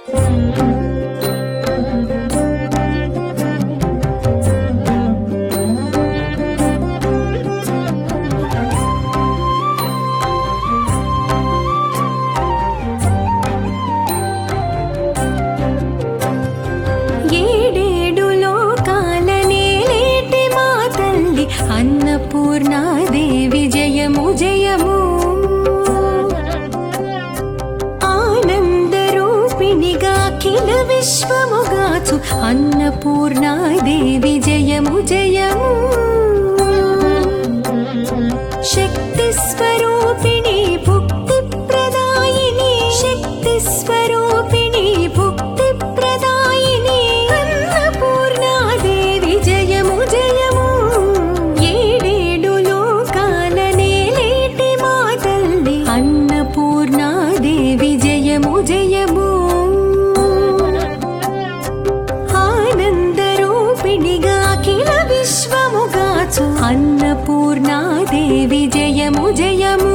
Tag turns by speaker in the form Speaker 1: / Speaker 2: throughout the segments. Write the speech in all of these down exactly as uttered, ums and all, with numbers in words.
Speaker 1: అన్నపూర్ణాదేవి జయము జయము ఆనందరూపిణిగా అఖిల విశ్వముగాచు అన్నపూర్ణాదేవి జయము జయము శక్తి స్వరూపిణి భుక్తి ప్రదాయిని శక్తి స్వరూపిణి భుక్తి ప్రదాయిని అన్నపూర్ణాదేవి జయము జయము ఏడేడు లోకాల నేలేటి మా తల్లి అన్నపూర్ణాదేవి జయము జయము ఆనందరూపిణిగా అఖిల విశ్వముగాచు అన్నపూర్ణాదేవి జయము జయము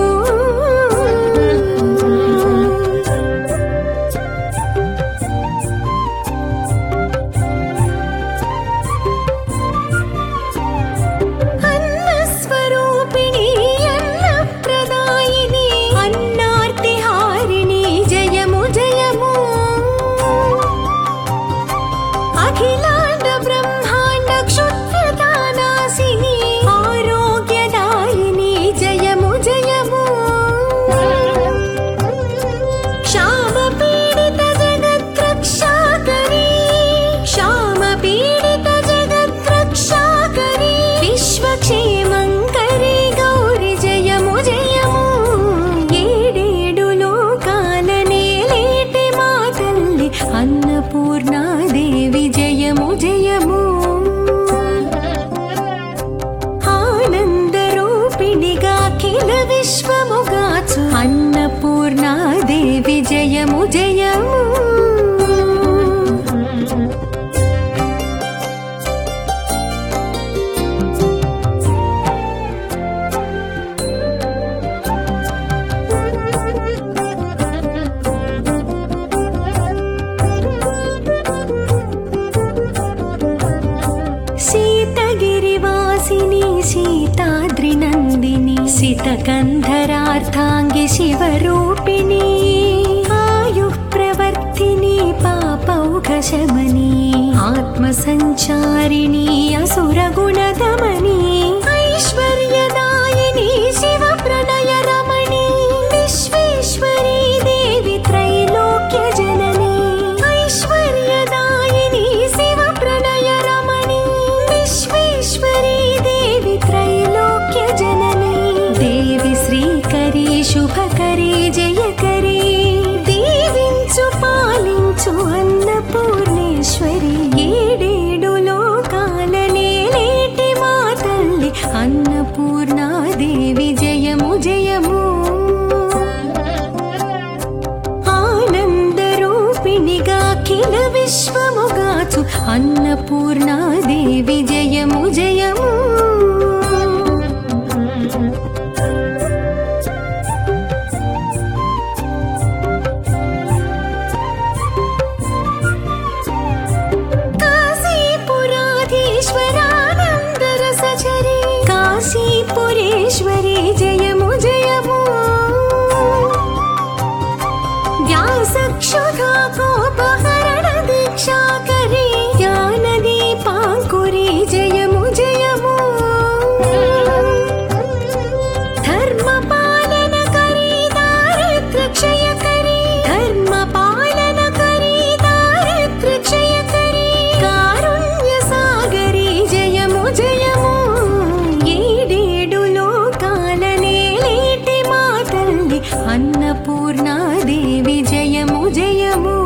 Speaker 1: అన్నస్వరూపిణి అన్నప్రదాయిని అన్నార్తిహారిణి జయము జయము అఖిలాండ బ్రహ్మాండ క్షుద్రతానాశిని ఆరోగ్యదాయిని జయము జయము క్షామ పీడిత జగద్రక్షాకరి క్షామ పీడిత జగద్రక్షాకరి విశ్వక్షేమంకరి గౌరి జయము జయము ఏడేడు లోకాల నేలేటి మా తల్లి అన్నపూర్ణాదేవి జయము జయము ఆనందరూపిణిగా అఖిల విశ్వముగాచు అన్నపూర్ణాదేవి జయము జయము సీతగిరివాసిని సీతాద్రినందిని సితకంధరార్థాంగి శివరూపిణి ఆయుః ప్రవర్తిని పాపౌఘశమని ఆత్మసంచారిణి అసురగుణదమని ఐశ్వర్యదాయిని శివ ప్రణయ రమణి విశ్వేశ్వరీ దేవి త్రైలోక్య జనని ఐశ్వర్యదాయిని శివ ప్రణయ రమణి విశ్వేశ్వరీ దేవి త్రైలోక్య జనని దేవి శ్రీకరి శుభకరి జయకరి దీవించు పాలించు అన్నపూర్ణేశ్వరి ఏడేడు లోకాల నేలేటి మా తల్లి అన్నపూర్ణాదేవి జయము జయము ఆనందరూపిణిగా అఖిల విశ్వముగాచు అన్నపూర్ణాదేవి జయము జయము కాశీపురాధీశ్వరానందరసచరి కాశీపురేశ్వరి జయము జయము వ్యాసక్షుధా కోపహరణ దీక్షాకరి జ్ఞానదీపాంకురి జయము జయము ధర్మపాలనకరి దారిద్ర్యక్షయకరి ధర్మపాలనకరి దారిద్ర్యక్షయకరి కారుణ్యసాగరి జయము జయము ఏడేడు లోకాల నేలేటి మా తల్లి అన్నపూర్ణాదేవి జయము జయము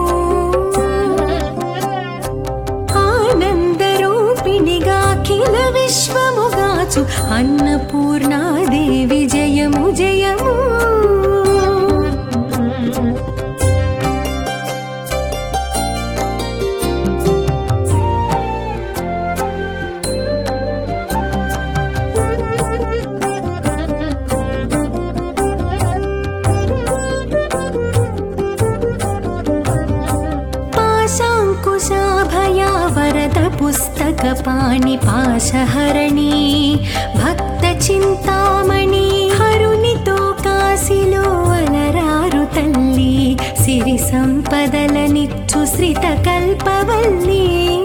Speaker 1: ఆనందరూపిణిగా అఖిల విశ్వముగాచు అన్నపూర్ణాదేవి జయము జయము పుస్తక పాణి పాశహరణి భక్త చింతామణి హరునితో కాశీలో అలరారు తల్లి సిరి సంపదలనిచ్చు శ్రిత కల్పవల్లి